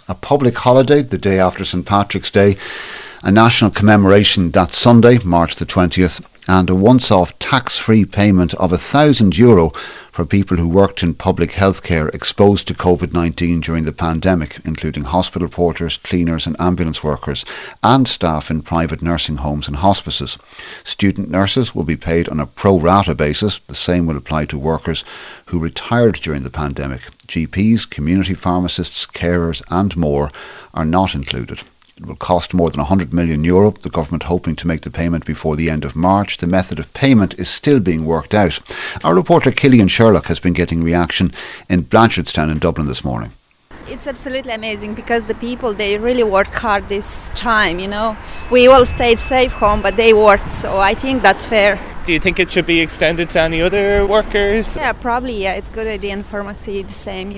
A public holiday the day after St Patrick's Day, a national commemoration that Sunday, March the 20th, and a once-off tax-free payment of €1,000 for people who worked in public healthcare exposed to COVID-19 during the pandemic, including hospital porters, cleaners and ambulance workers, and staff in private nursing homes and hospices. Student nurses will be paid on a pro-rata basis. The same will apply to workers who retired during the pandemic. GPs, community pharmacists, carers and more are not included. It will cost more than €100 million, the government hoping to make the payment before the end of March. The method of payment is still being worked out. Our reporter Killian Sherlock has been getting reaction in Blanchardstown in Dublin this morning. It's absolutely amazing because the people, they really worked hard this time, We all stayed safe home, but they worked, so I think that's fair. Do you think it should be extended to any other workers? Yeah, probably, it's a good idea in pharmacy, the same,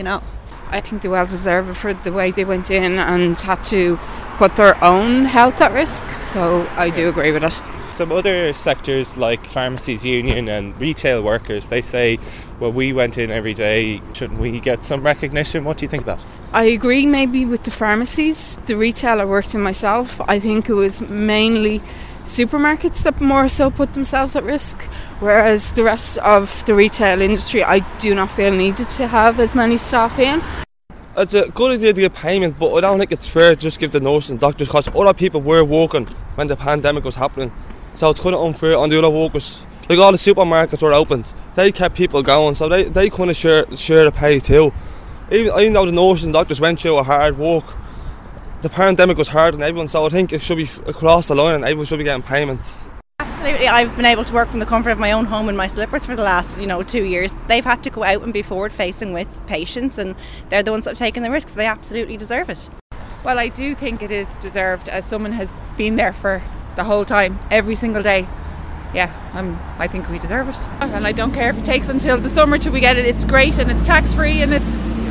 I think they well deserve it for the way they went in and had to put their own health at risk, so I do agree with it. Some other sectors like pharmacies union and retail workers, they say, well, we went in every day, shouldn't we get some recognition? What do you think of that? I agree maybe with the pharmacies. The retail I worked in myself, I think it was mainly supermarkets that more so put themselves at risk, whereas the rest of the retail industry I do not feel needed to have as many staff in. It's a good idea to get payment, but I don't think it's fair to just give the nurses and doctors, because other people were working when the pandemic was happening, so it's kind of unfair on the other workers. Like all the supermarkets were opened, they kept people going, so they kind of share the pay too. Even though the nurses and doctors went through a hard work, the pandemic was hard on everyone, so I think it should be across the line and everyone should be getting payment. Absolutely, I've been able to work from the comfort of my own home in my slippers for the last 2 years. They've had to go out and be forward facing with patients, and they're the ones that have taken the risks. They absolutely deserve it. Well, I do think it is deserved, as someone has been there for the whole time, every single day. Yeah, I think we deserve it. And I don't care if it takes until the summer till we get it. It's great and it's tax free and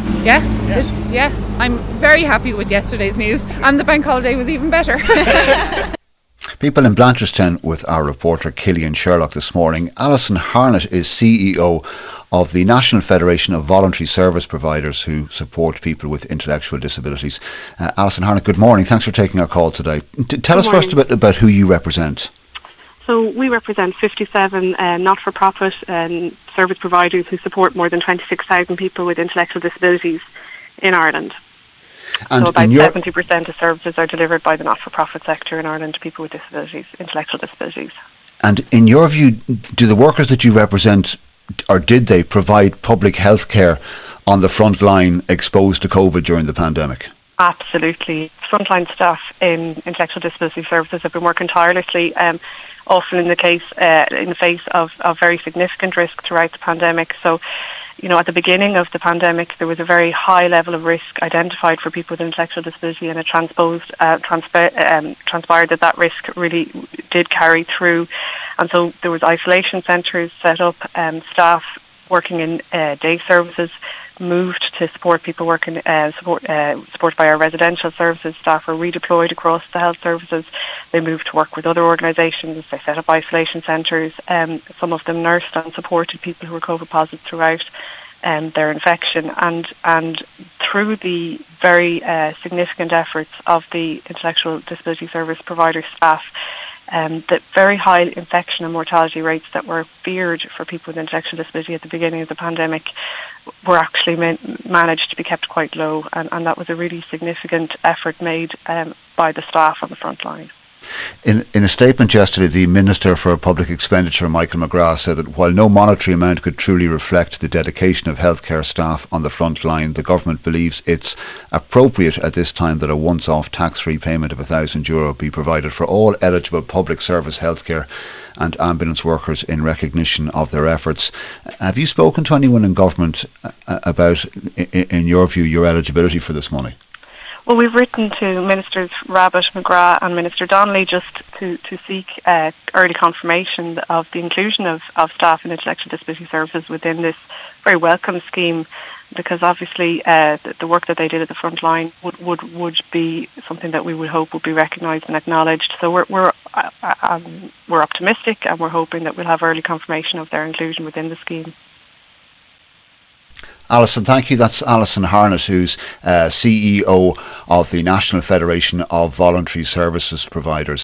I'm very happy with yesterday's news, and the bank holiday was even better. People in Blanchardstown with our reporter Killian Sherlock this morning. Alison Harnett is CEO of the National Federation of Voluntary Service Providers who support people with intellectual disabilities. Alison Harnett, good morning. Thanks for taking our call today. Tell us first a bit about who you represent. So we represent 57 not-for-profit service providers who support more than 26,000 people with intellectual disabilities in Ireland. And so about 70% of services are delivered by the not-for-profit sector in Ireland to people with disabilities, intellectual disabilities. And in your view, do the workers that you represent, or did they provide public health care on the front line exposed to COVID during the pandemic? Absolutely. Frontline staff in intellectual disability services have been working tirelessly, often in the face of very significant risk throughout the pandemic. So, at the beginning of the pandemic, there was a very high level of risk identified for people with intellectual disability, and it transpired that risk really did carry through. And so there was isolation centres set up, staff working in day services moved to support people working supported by our residential services. Staff were redeployed across the health services. They moved to work with other organisations. They set up isolation centres. Some of them nursed and supported people who were COVID positive throughout their infection. And through the very significant efforts of the intellectual disability service provider staff, the very high infection and mortality rates that were feared for people with intellectual disability at the beginning of the pandemic were actually managed to be kept quite low, and that was a really significant effort made by the staff on the front line. In a statement yesterday, the Minister for Public Expenditure, Michael McGrath, said that while no monetary amount could truly reflect the dedication of healthcare staff on the front line, the government believes it's appropriate at this time that a once-off tax-free payment of €1,000 be provided for all eligible public service healthcare and ambulance workers in recognition of their efforts. Have you spoken to anyone in government about, in your view, your eligibility for this money? Well, we've written to Ministers Rabbitte, McGrath and Minister Donnelly just to seek early confirmation of the inclusion of staff in intellectual disability services within this very welcome scheme, because obviously the work that they did at the front line would be something that we would hope would be recognised and acknowledged. So we're optimistic, and we're hoping that we'll have early confirmation of their inclusion within the scheme. Alison, thank you. That's Alison Harnett, who's CEO of the National Federation of Voluntary Services Providers.